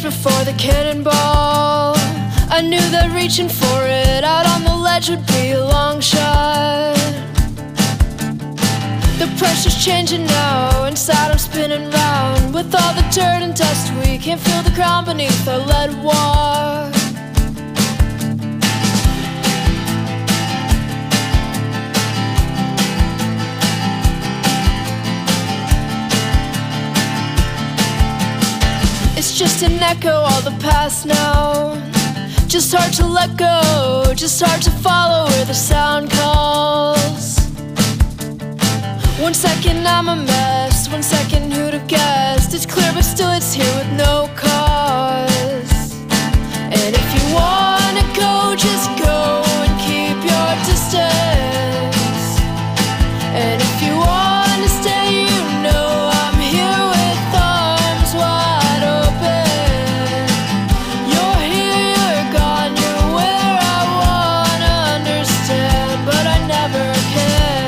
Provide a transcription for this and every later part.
before the cannonball. I knew that reaching for it out on the ledge would be a long shot. The pressure's changing now, inside I'm spinning round. With all the dirt and dust, we can't feel the ground beneath our lead walk. It's just an echo, all the past now. Just hard to let go, just hard to follow where the sound calls. 1 second I'm a mess, 1 second who'd have guessed? It's clear but still it's here with no cause. And if you wanna go, just go and keep your distance. And if you wanna stay, you know I'm here with arms wide open. You're here, you're gone, you're where I wanna understand, but I never can.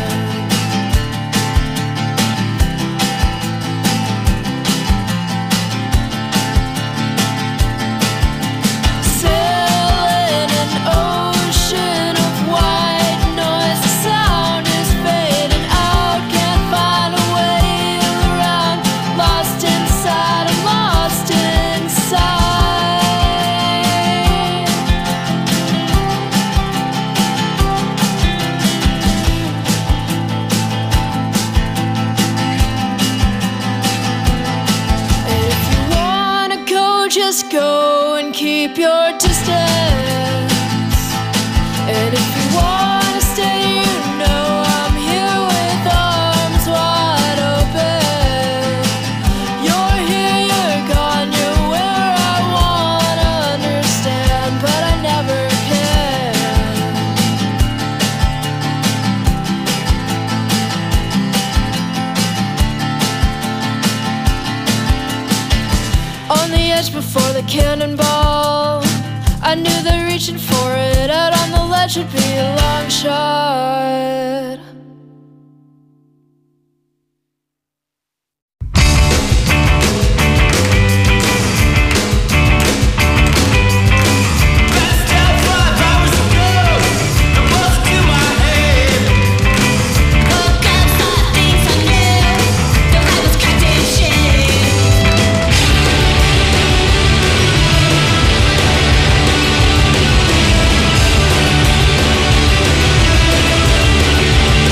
Sailing an ocean of white noise, the sound is fading out, can't find a way around. Lost inside, I'm lost inside. And if you wanna go, just go and keep your distance. And if you wanna stay, you know I'm here with arms wide open. You're here, you're gone, you're where I wanna understand, but I never can. On the edge before the cannonball, I knew that reaching for it out on the ledge would be a long shot. Thank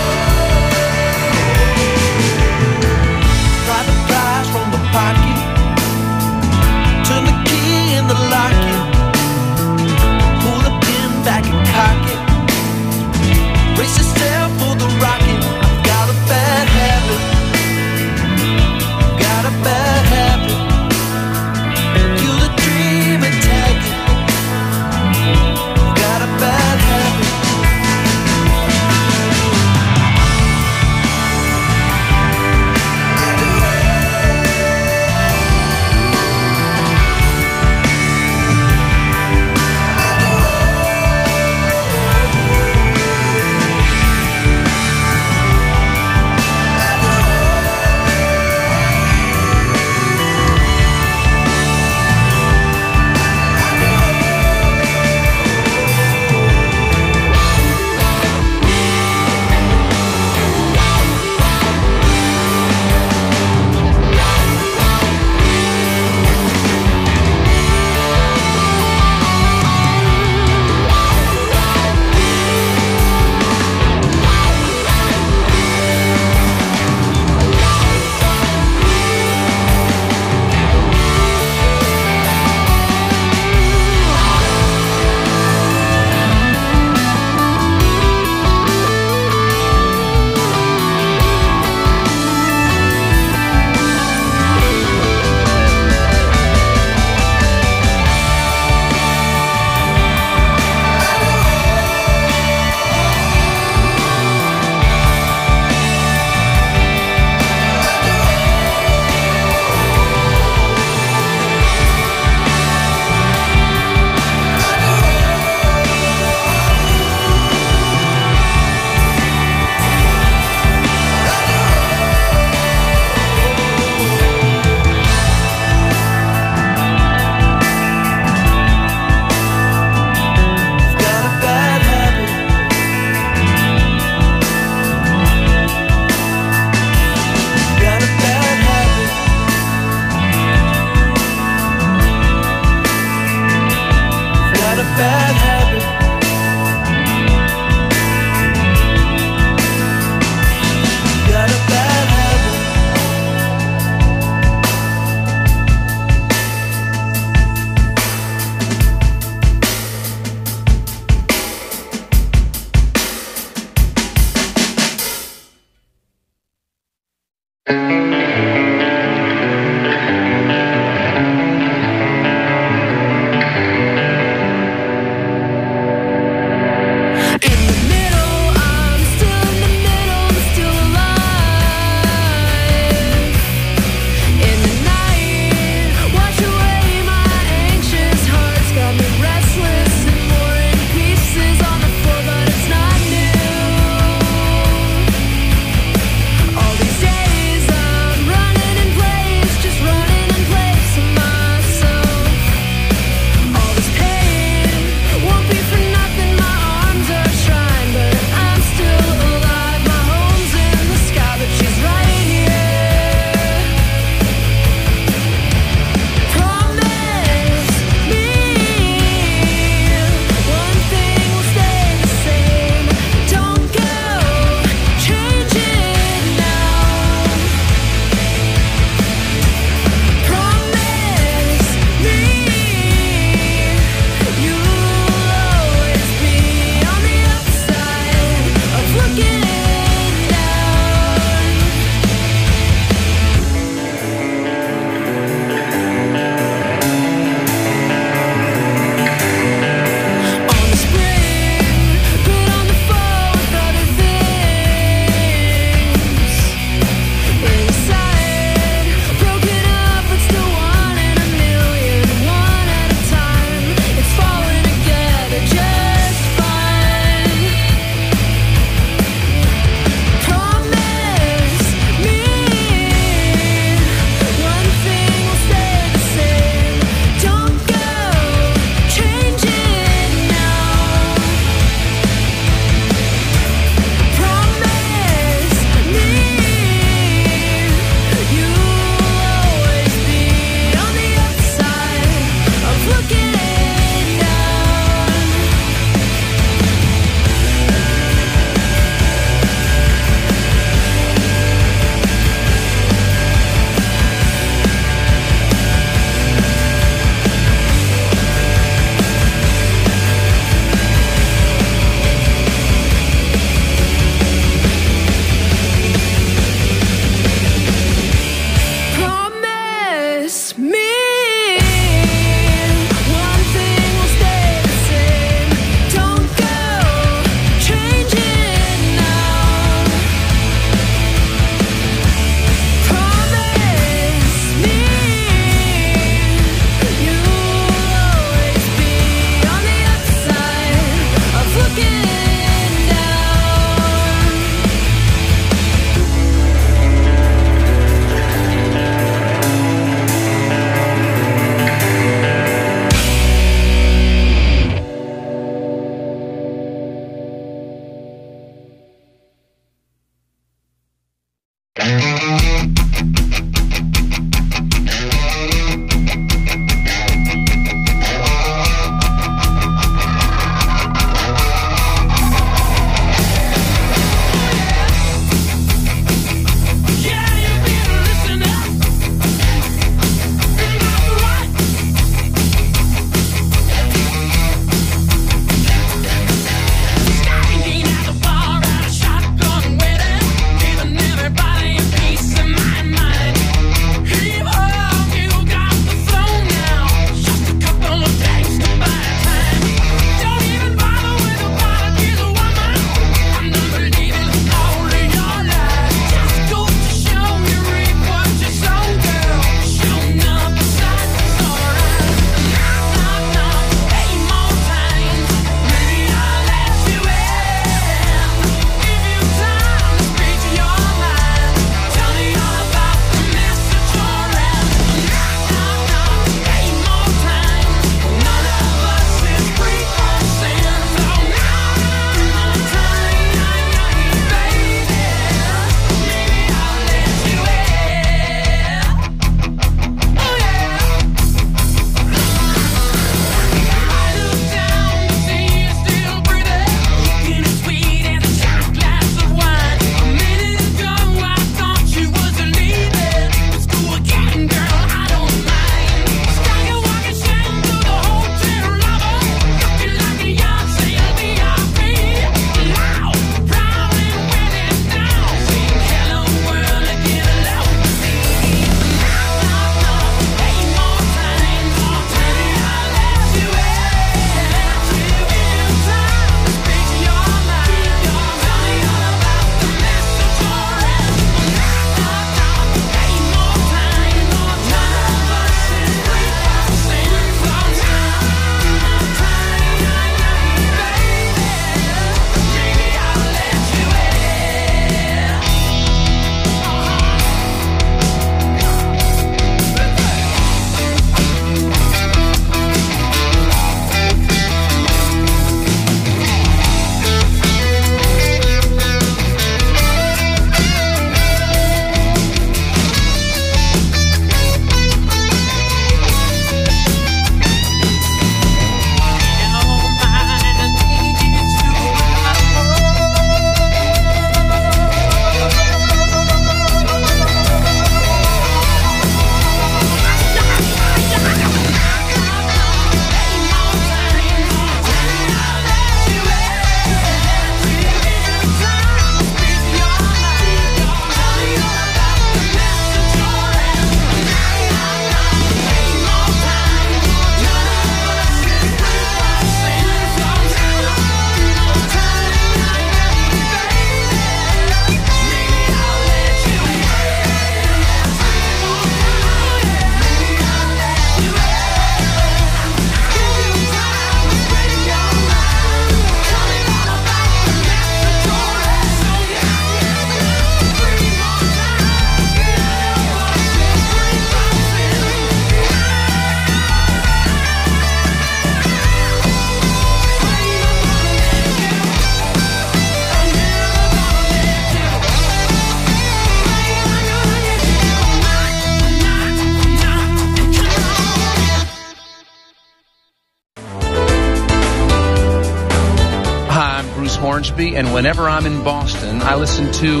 Hornsby, and whenever I'm in Boston, I listen to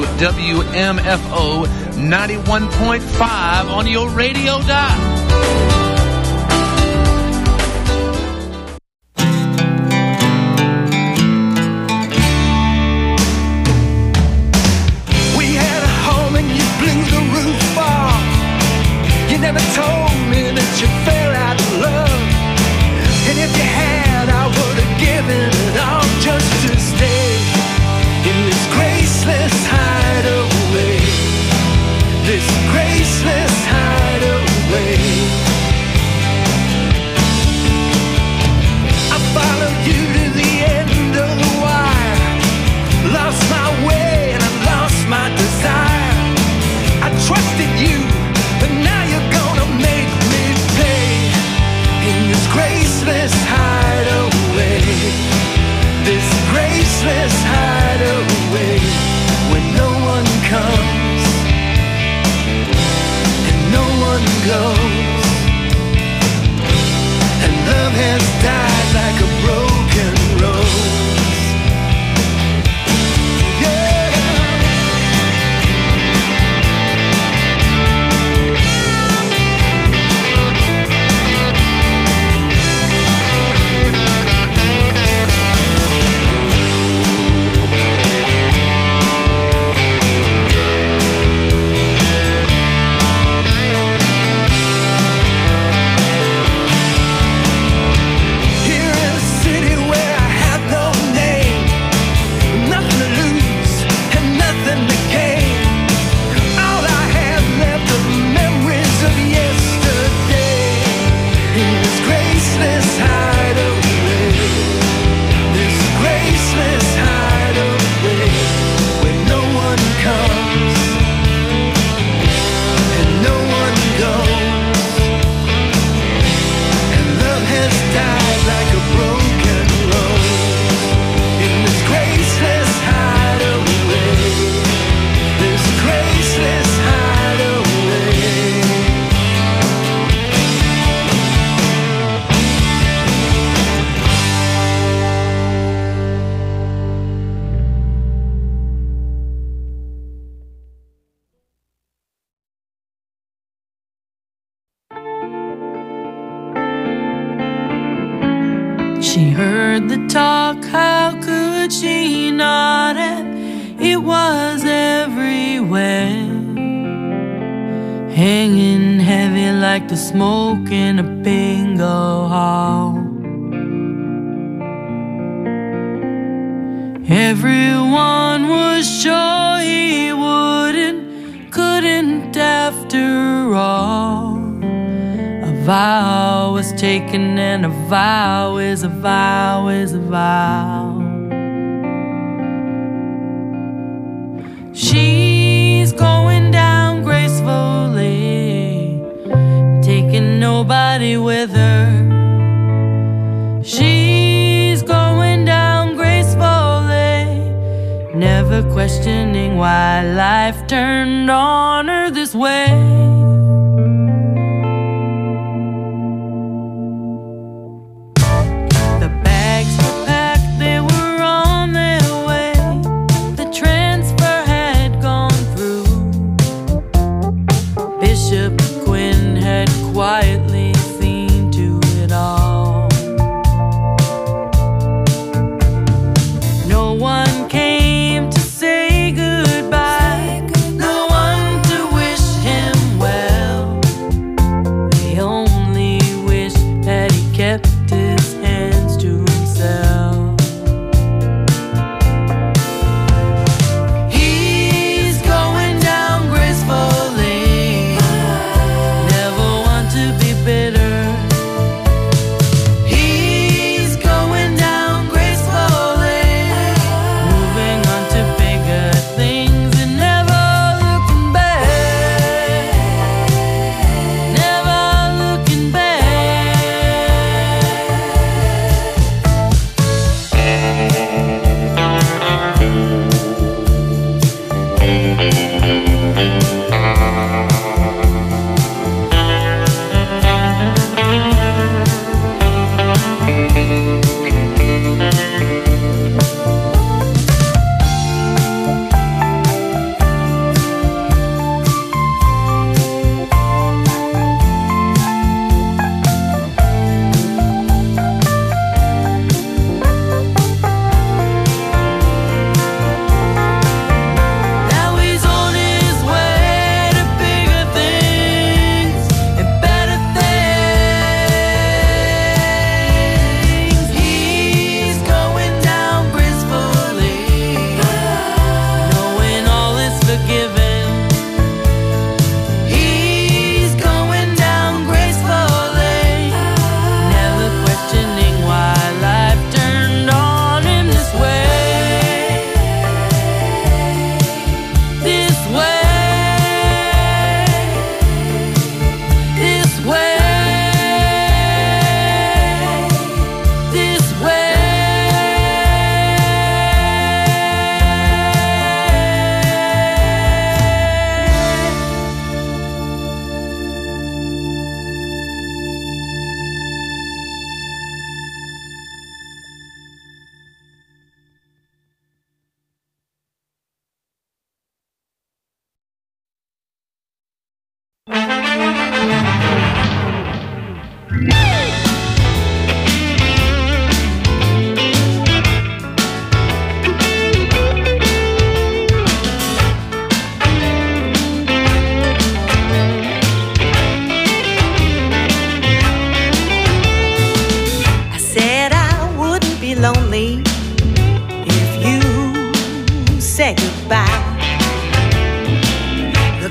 WMFO 91.5 on your radio dial. We had a home and you blew the roof off. You never told me She heard the talk, how could she not have? It was everywhere, hanging heavy like the smoke in a bingo hall. Everyone was sure he couldn't after all. A vow was taken, and a vow is a vow is a vow. She's going down gracefully, taking nobody with her. She's going down gracefully, never questioning why life turned on her this way. Quietly seen to it all. No one came to say goodbye, no one to wish him well.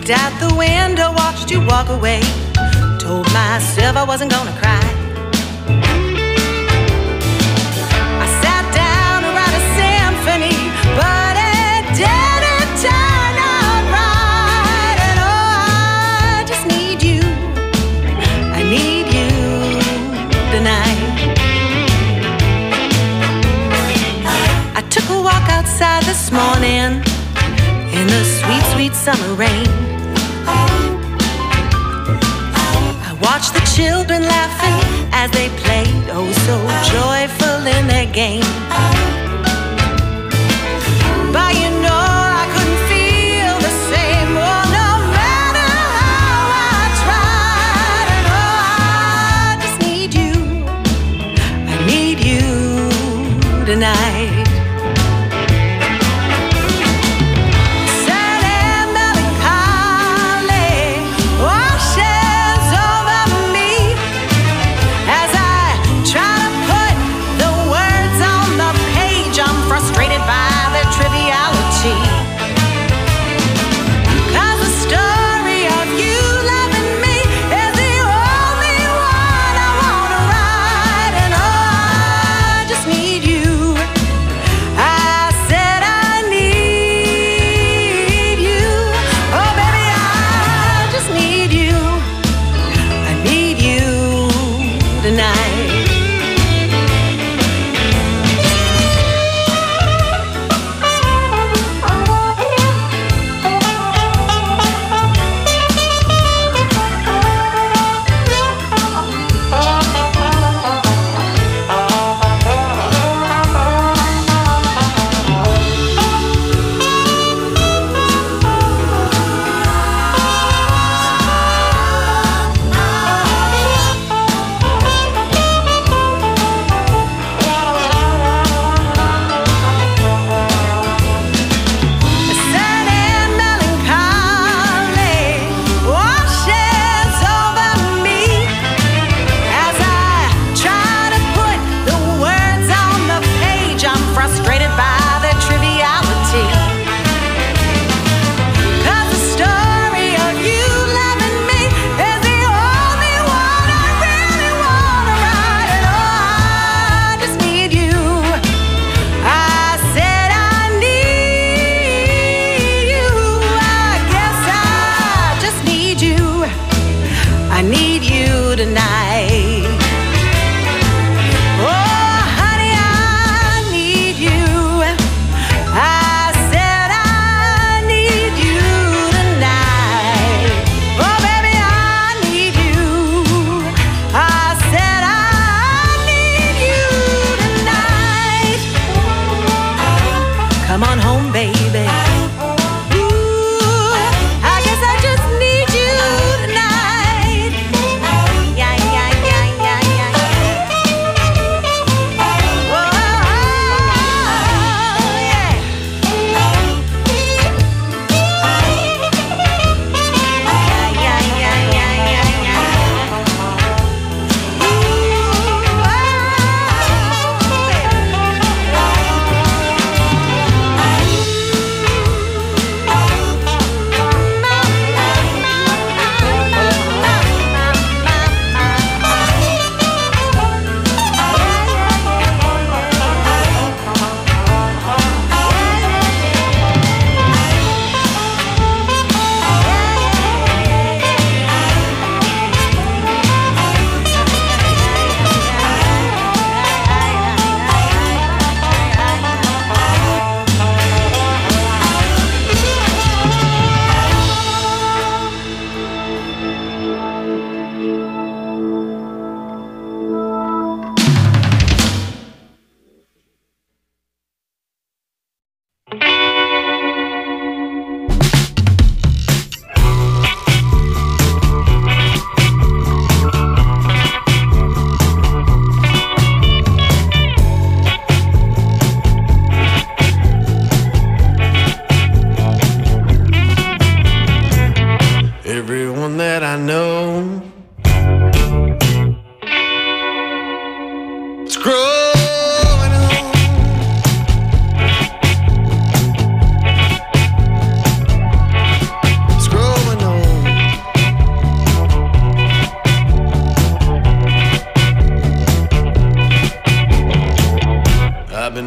Looked out the window, watched you walk away. Told myself I wasn't gonna cry. I sat down to write a symphony, but it didn't turn out right. And oh, I just need you. I need you tonight. I took a walk outside this morning in the sweet, sweet summer rain. I watched the children laughing as they played, oh so joyful in their game. But you know I couldn't feel the same, oh no matter how I tried. And oh, I just need you. I need you tonight.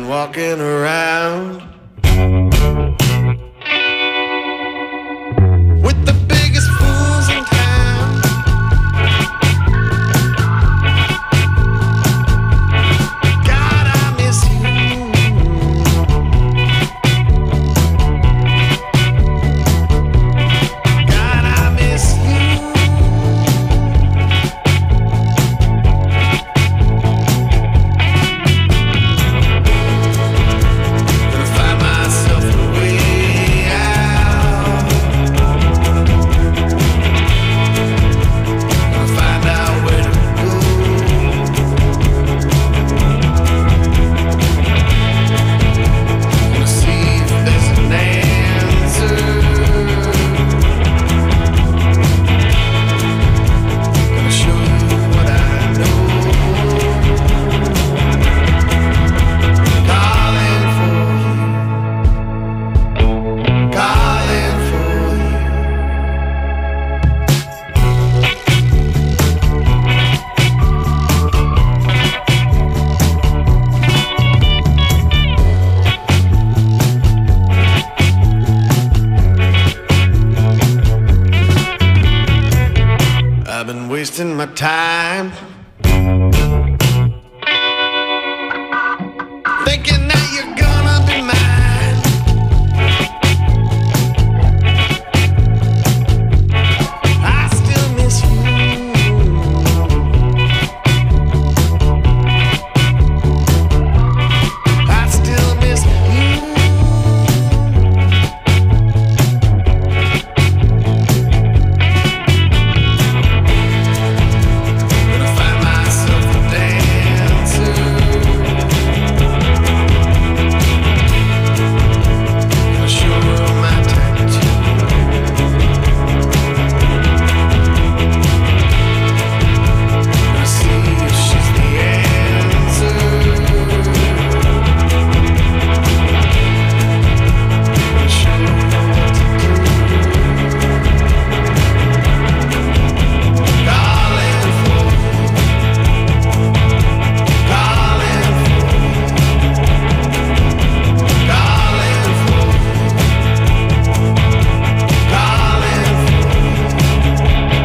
walking around with the biggest fools in town. God, I miss you. God, I miss you. Gonna find myself a way out. Gonna find out where to go. Gonna see if there's an answer. Gonna show you what I know. Calling for you. Calling for you. I've been wasting my time thinking that you're gonna be mine. I still miss you. I still miss you. Gonna find myself a dancer. Gonna show her my tattoo. Gonna see if she's the answer. Gonna show her what to do. Calling for you. Calling for you. Calling for you. Calling for you.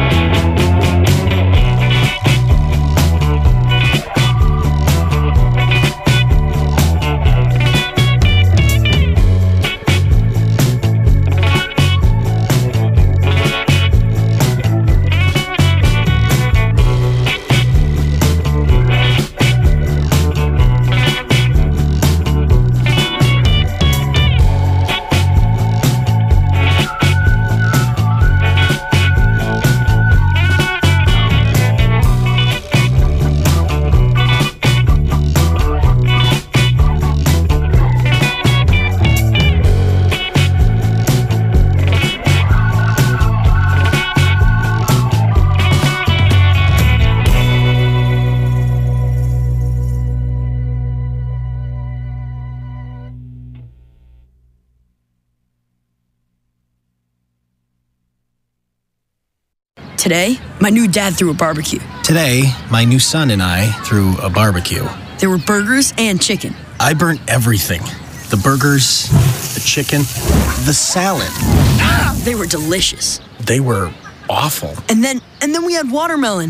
Today, my new dad threw a barbecue. Today, my new son and I threw a barbecue. There were burgers and chicken. I burnt everything. The burgers, the chicken, the salad. They were delicious. They were awful. And then we had watermelon.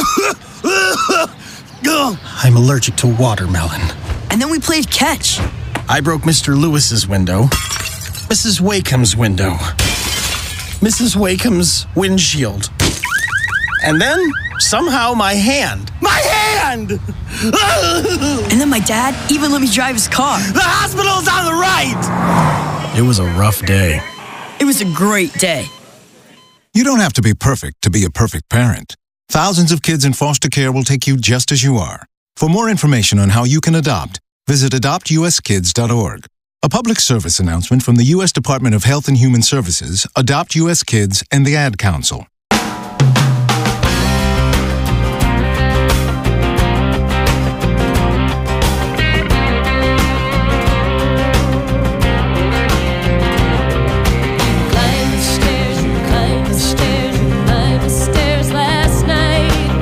I'm allergic to watermelon. And then we played catch. I broke Mr. Lewis's window, Mrs. Wakeham's window, Mrs. Wakeham's windshield. And then, somehow, my hand. My hand! And then my dad even let me drive his car. The hospital's on the right! It was a rough day. It was a great day. You don't have to be perfect to be a perfect parent. Thousands of kids in foster care will take you just as you are. For more information on how you can adopt, visit adoptuskids.org. A public service announcement from the U.S. Department of Health and Human Services, Adopt U.S. Kids, and the Ad Council.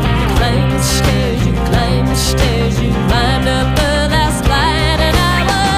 Stairs, you climbed the stairs, you climbed up the last flight, and I was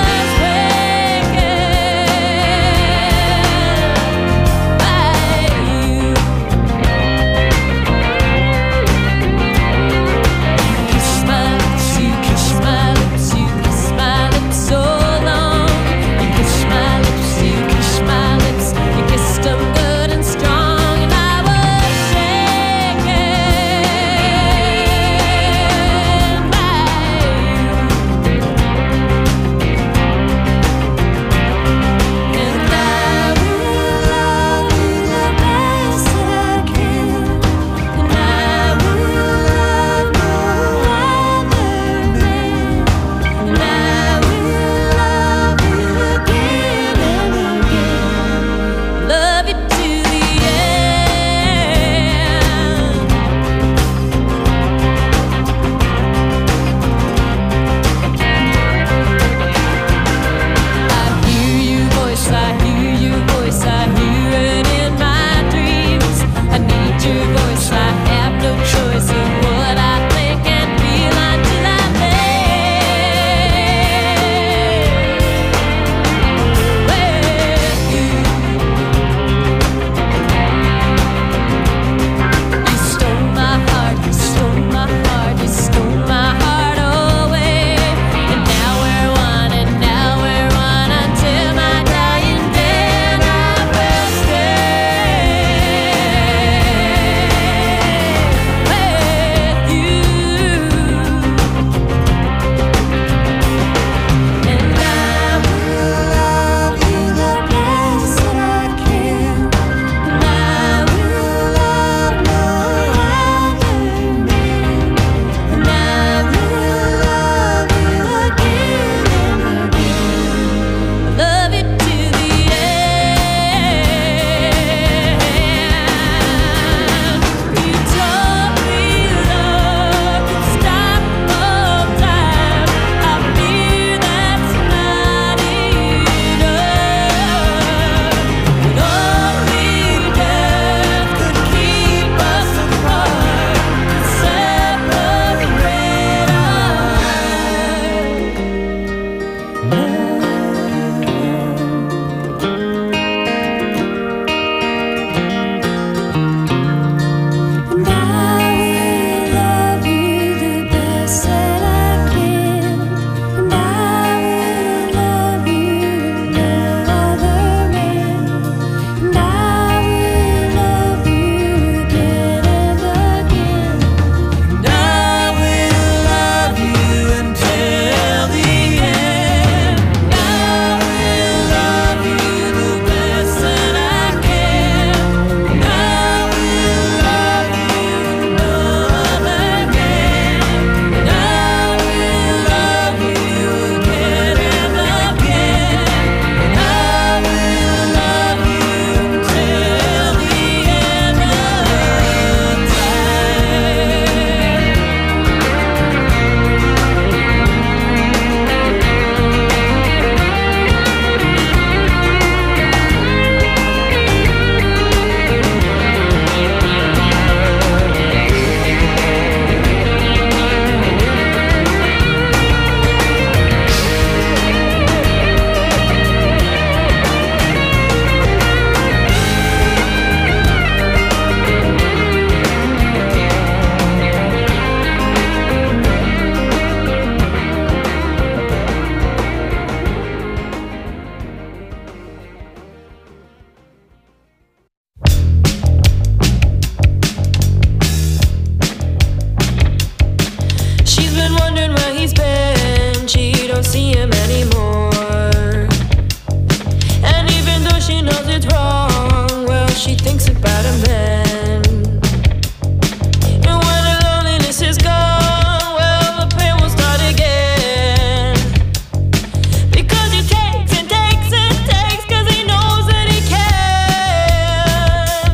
wondering where he's been. She don't see him anymore. And even though she knows it's wrong, well, she thinks about him then. And when the loneliness is gone, well, the pain will start again. Because he takes and takes and takes, 'cause he knows that he can.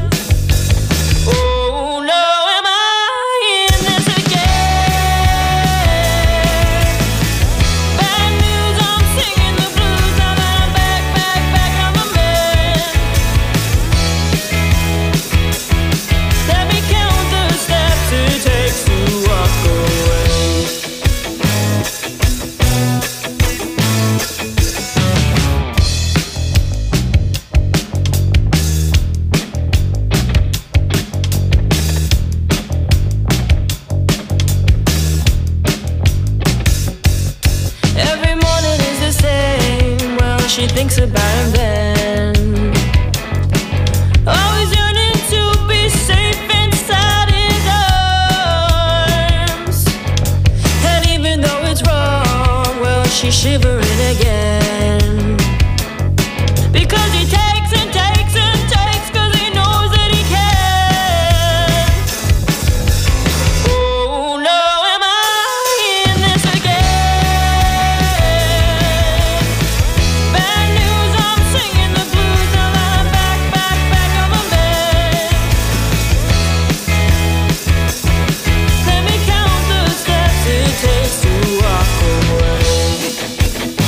Oh no, am I in this again? Bad news, I'm singing the blues. Now that I'm back, I'm a man. Let me count the steps it takes to walk away. Every morning is the same. Well, she thinks about him then. Always yearning to be safe inside his arms. And even though it's wrong, well, she's shivering again. Because he takes and takes and takes, 'cause he knows that he can. Oh no, am I in this again? Bad news, I'm singing the blues. Now that I'm back, I'm a man. Let me count the steps it takes to walk away.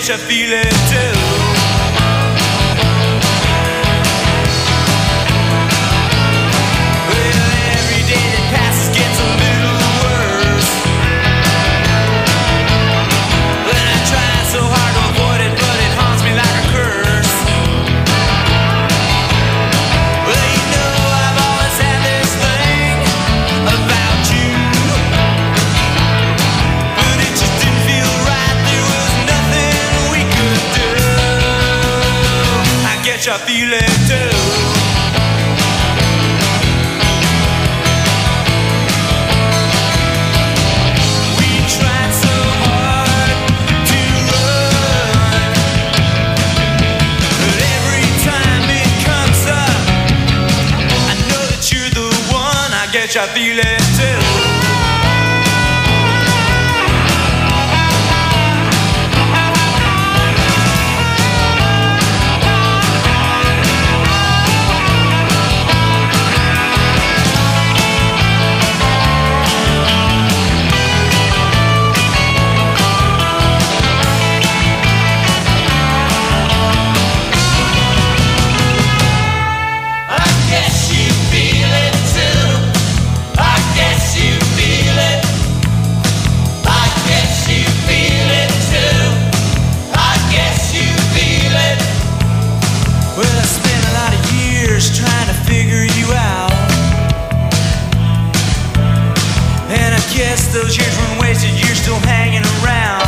guess I feel it too. I feel it too. We tried so hard to run, but every time it comes up, I know that you're the one. I guess I feel it too. Those years weren't wasted, you're still hanging around.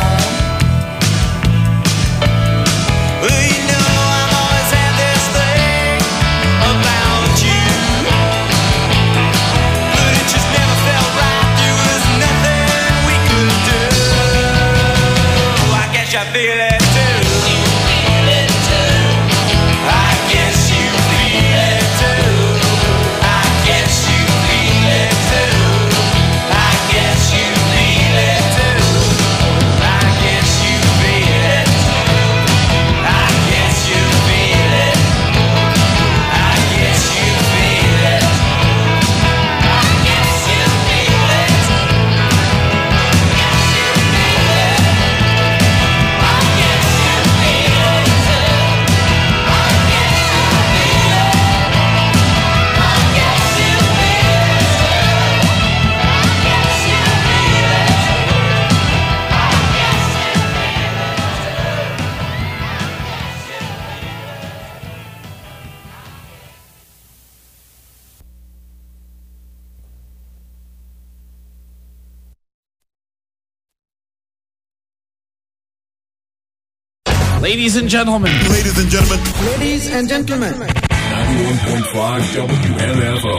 Well, you know I've always had this thing about you, but it just never felt right. There was nothing we could do. I guess I feel it too. You feel it too. I guess you feel it too. I guess you feel it too. I guess you feel it too. I guess you feel it. I guess you feel it. I guess you feel it. I guess you feel it. I guess you feel it too. I guess you feel it. I guess you feel it too. Ladies and gentlemen. Ladies and gentlemen. Ladies and gentlemen. 91.5 WMFO.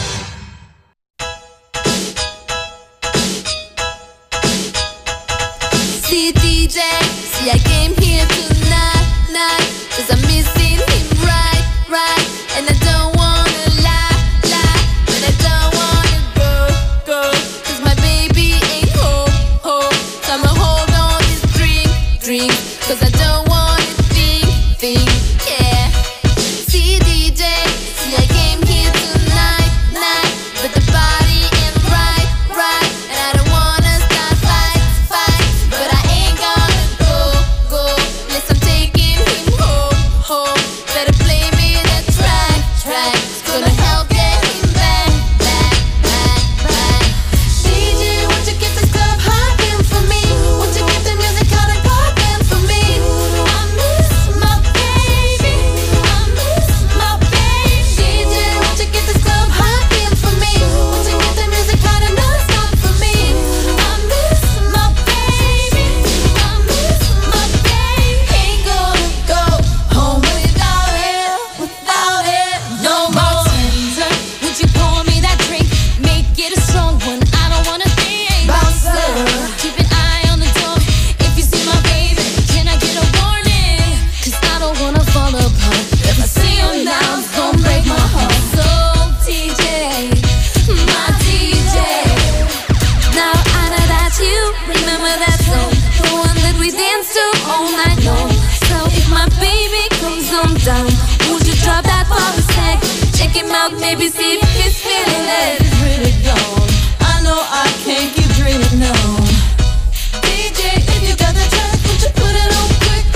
See DJ, see I came here tonight, 'cause I'm missing him right, and I don't wanna lie, but I don't wanna go, 'cause my baby ain't home, so I'ma hold on this drink, 'cause I don't wanna think, yeah. See DJ, see I came here tonight, but the body ain't right, and I don't wanna start fight, but I ain't gonna go, unless I'm taking him home. Better play me that track, it's gonna help get him back. DJ, won't you get this club hopping for me? Won't you get the music out and popping for me? I miss my baby, I miss my baby. DJ, won't you get this club hopping for me? Won't you get the music out and not stop for me? I miss my baby, I miss my baby. Ain't gonna go home without it, no more. Bartender, would you pour me that drink? Make it a strong one, I don't wanna think. Bouncer, keep an eye on the door. If you see my baby, can I get a warning? 'Cause I don't wanna fall apart. If I see him now, it's gonna break my heart. So DJ, my DJ, now I know that you remember that song, the one that we danced to all night long. So if my baby comes on down, would you drop that for a sec? Check him out, maybe see if he's feeling it. Really gone. I know I can't keep dreaming, no. DJ, if you got the track, would you put it on quick?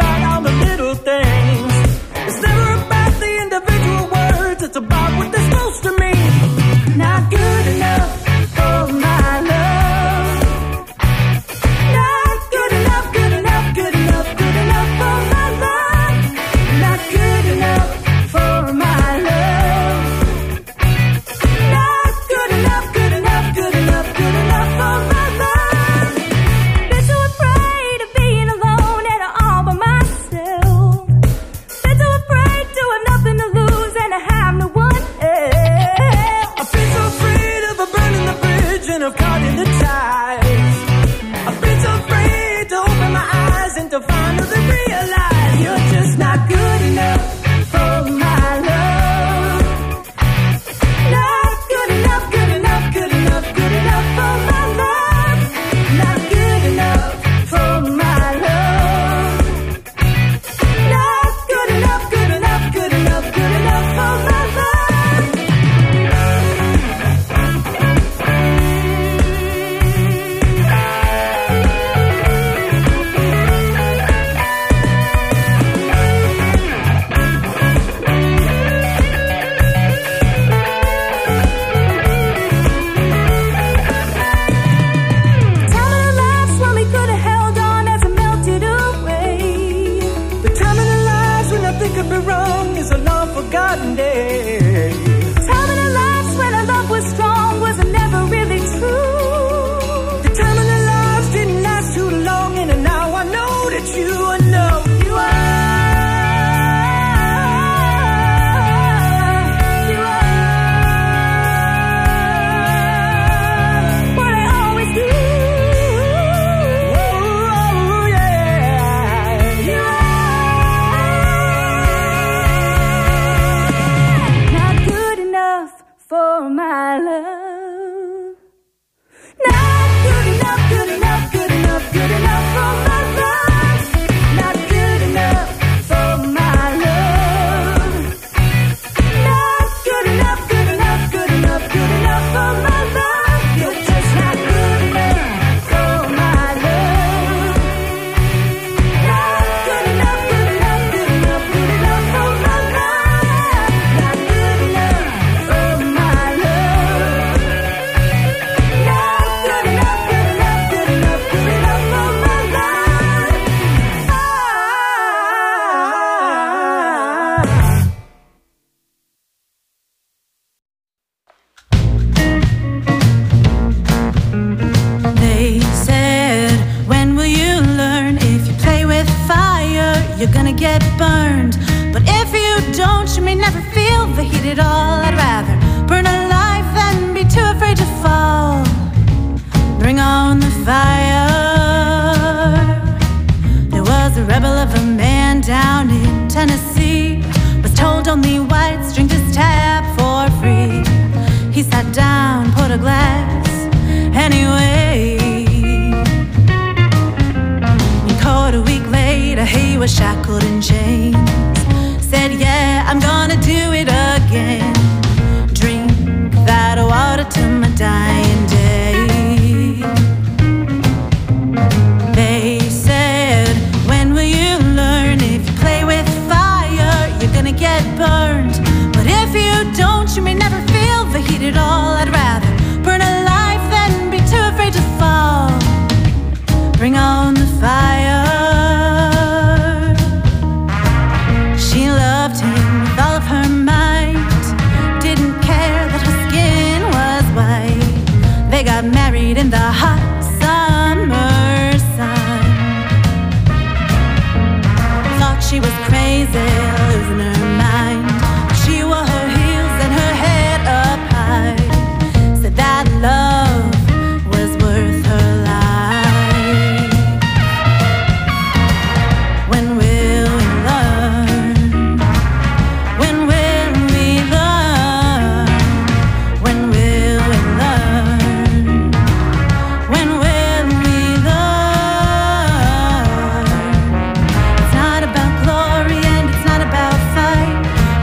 about all the little things. It's never about the individual words, it's about what they're supposed to mean. Not good enough for my love. Not good enough, good enough, good enough, good enough for my love. Not good enough for my love. Not good enough, good enough, good enough, good enough for my love. Been too afraid of being alone and all by myself. Been too afraid to have nothing to lose and I have no one else. I've been so afraid of burning the bridge and of caught in the ties. I've been so afraid to open my eyes and to finally realize you're just not good enough for my love. Not good enough, good enough, good enough, good enough for my love. Not good enough for my love. Not good enough, good enough, good enough, good enough for my love. Time in our lives when we could have held on as it melted away. The time in our lives when nothing could be wrong is a long forgotten day. Time in our lives when our love was strong was never really true. The time in our lives didn't last too long, and now I know that you know you are. You are what I always do. Oh, yeah. You are not good enough for my love. Not good enough, good enough, good enough, good enough for my love. Not good enough for my love. Not good enough, good enough, good enough, good enough for my love. You're just not good enough for my love. Not good enough, good enough, good enough, good enough for my love. Not good enough for my love. Not good enough, good enough, good enough, good enough for my love. They said, when will you learn? If you play with fire, you're gonna get burned. But if you don't, you may never feel the heat at all. I'd rather burn alive than be too afraid to fall. Bring on the fire. There was a rebel of a man down in Tennessee. Was told only whites drink his tab for free. He sat down, put a glass anyway. And caught a week later, he was shackled in chains. Said, yeah, I'm gonna do it again. Drink that water till my dying day. They said, when will you learn? If you play with fire, you're gonna get burned. But if you don't, you may never feel the heat at all. I'd rather burn alive than be too afraid to fall. Bring on the fire. She loved him with all of her might. Didn't care that her skin was white. They got married in the hot summer sun. Thought she was crazy, losing her mind. She wore her heels and her head up high. Said that love was worth her life. When will we learn? When will we learn? When will we learn? When will we learn? It's not about glory and it's not about fight.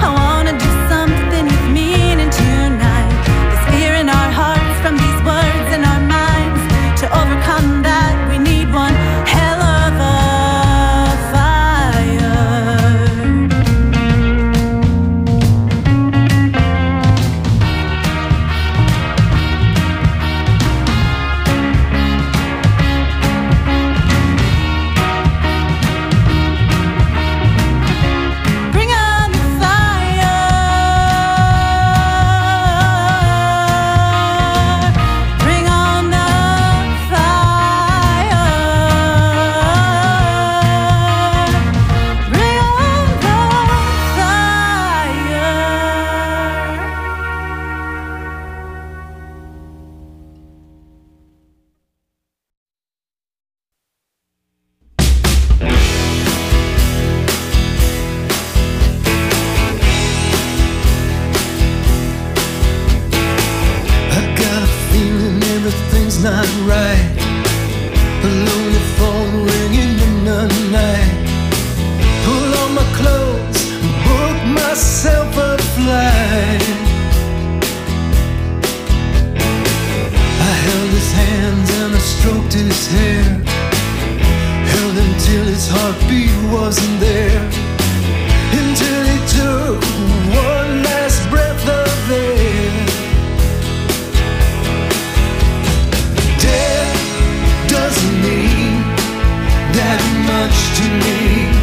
my clothes, book myself a flight. I held his hands and I stroked his hair, held him till his heartbeat wasn't there, until he took one last breath of air. Death doesn't mean that much to me.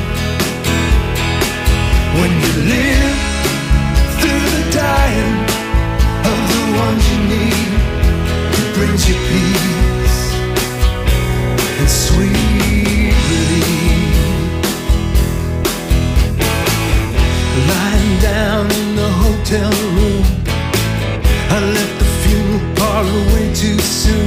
When you live through the dying of the ones you need, it brings you peace and sweet relief. Lying down in the hotel room, I left the funeral parlor way too soon.